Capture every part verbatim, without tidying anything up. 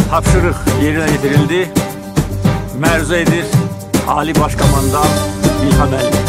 Tapşırıq yerine getirildi. Mərzu edir Ali Başkomandan İlham Əliyev.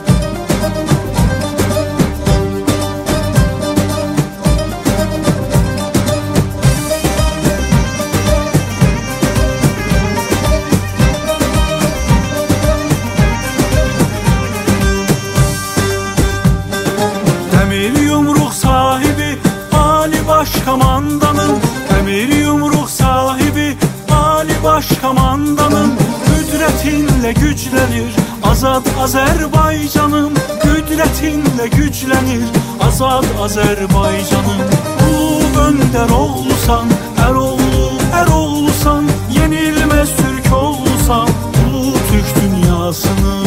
Demir yumruq sahibi Ali Başkomandanın, Demir yumruq sahibi Ali Başkomandanın, qüdrətinlə güclənir azad Azərbaycanım, qüdrətinlə güclənir azad Azərbaycanım. Ulu öndər oğlusan, ər oğlu, ər oğlusan, yenilməz türk oğlusan, ulu türk dünyasının.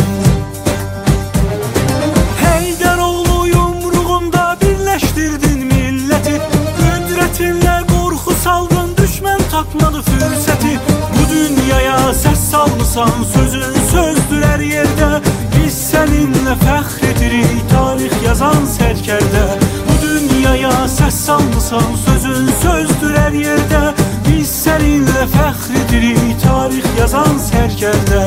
Tapmadı fürsəti, bu dünyaya səs salmısan, sözün sözdür hər yerdə. Biz səninlə fəxr edirik, tarix yazan sərkərdə. Bu dünyaya səs salmısan, sözün sözdür hər yerdə. Biz səninlə fəxr edirik, tarix yazan sərkərdə.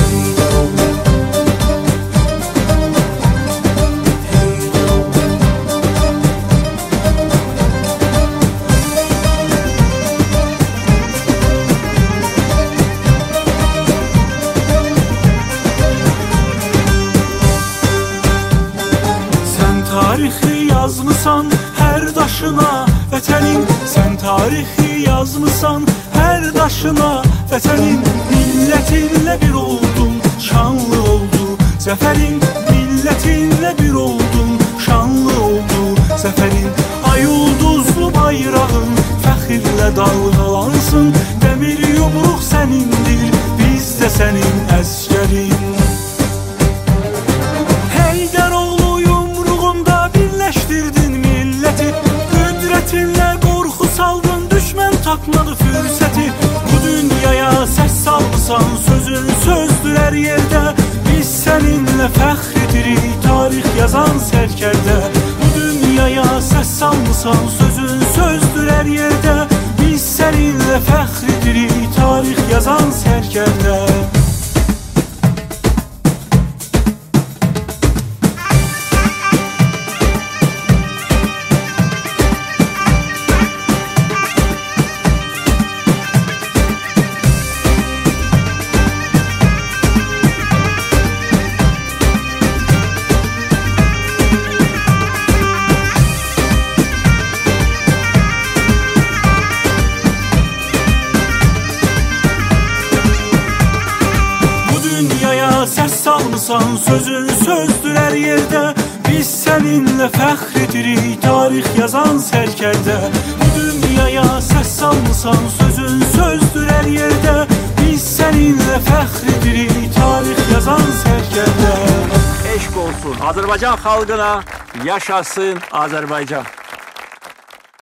Tarixi yazmısan hər daşına vətənin, sən tarixi yazmısan hər daşına vətənin. Millətinlə bir oldun, şanlı oldu zəfərin, millətinlə bir oldun, şanlı oldu zəfərin. Ay ulduzlu bayrağın fəxirlə dalğalansın, dəmir yumruq sənindir, biz də sənin əsgərin. Tapmadı fürsəti, bu dünyaya səs salmısan, sözün sözdür hər yerdə. Biz səninlə fəxr edirik, tarix yazan sərkərdə. Bu dünyaya səs salmısan, sözün sözdür hər yerdə. Biz səninlə fəxr edirik, tarix yazan sərkərdə. Səs salmısan, sözün sözdür hər yerdə. Biz səninlə fəxr edirik, tarix yazan sərkərdə. Bu dünyaya səs salmısan, sözün sözdür hər yerdə. Biz səninlə fəxr edirik, tarix yazan sərkərdə. Eşq olsun Azərbaycan xalqına, yaşasın Azərbaycan.